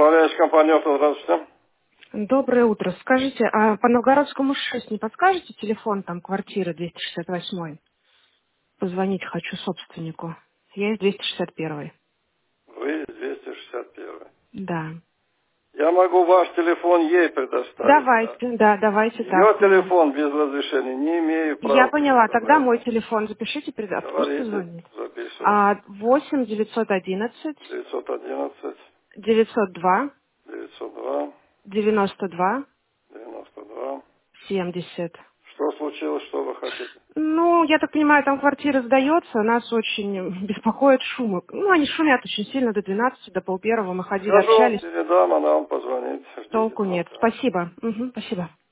Управляющая компания «Авто», здравствуйте. Доброе утро. Скажите, а по Новгородскому 6 не подскажете телефон там квартиры 268? Позвонить хочу собственнику. Я из 261. Вы из 261. Да. Я могу ваш телефон ей предоставить, да? Давайте, да, давайте Ее так. телефон без разрешения не имею Я права поняла. Тогда мой предоставлять. телефон запишите, пусть Говорите, позвонит. записываю. 8 911 911 902 902 92 92. 70. Что случилось, что вы хотите? Ну, я так понимаю, там квартира сдается, нас очень беспокоит шумы. Ну, они шумят очень сильно до 12, до пол первого. Мы ходили, Скажу, общались. передам, она вам позвонит. Ждите Толку нет. звонка. Спасибо. Спасибо.